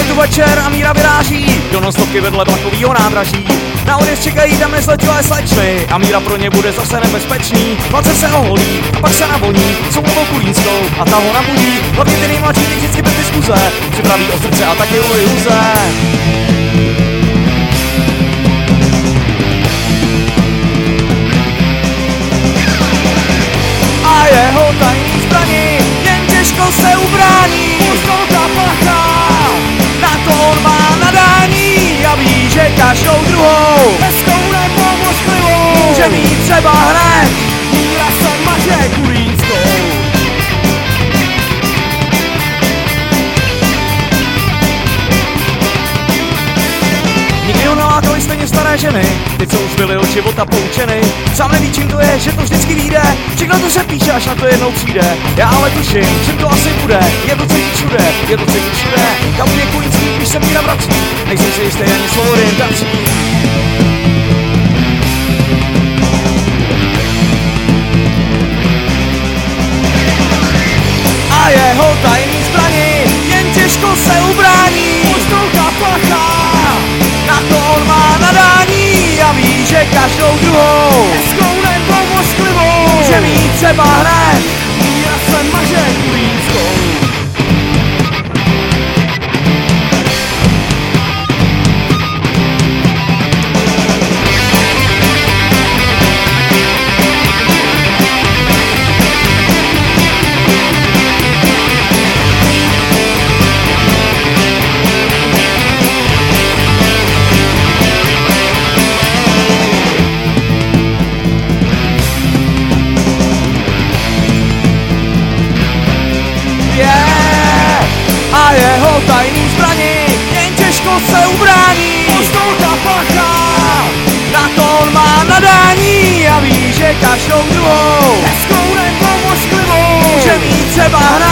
tu večer a Míra vyráží do nostovky vedle vlakovýho nádraží. Na odjezd čekají tam nezletilé slečny a Míra pro ně bude zase nebezpečný. Hladce se oholí a pak se navoní jsou novou Kulínskou a ta ho nabudí. Hlavně ty nejmladší ty vždycky bez diskuze připraví o srdce a taky o iluze. A jeho tajný zbraní jen těžko se ubrání. Pustolka plachá, na to on má nadání a ví, že každou druhou hezkou nebo mošklivou může mít třeba hned. Míra se maže Kulínskou. Nikdy ho nalákali stejně staré ženy, ty co už byly od života poučeny. Sám neví čím to je, že to vždycky vyjde, všechno to se píše, až na to jednou přijde. Já ale tuším, čím to asi bude, je to cítit všude, je to cítit všude. Kam je Kulínský, když se Míra vrací, nejsem si jistý ani svou orientací. A jeho tajný zbraní jen těžko se ubrání. Pustolka plachá, na to on má nadání a ví, že každou druhou hezkou nebo mošklivou může mít třeba hned. Míra se maže Kulínskou. A jeho tajný zbraní jen těžko se ubrání. Pustolka plachá, na to on má nadání a ví, že každou druhou hezkou nebo mošklivou může mít třeba hned.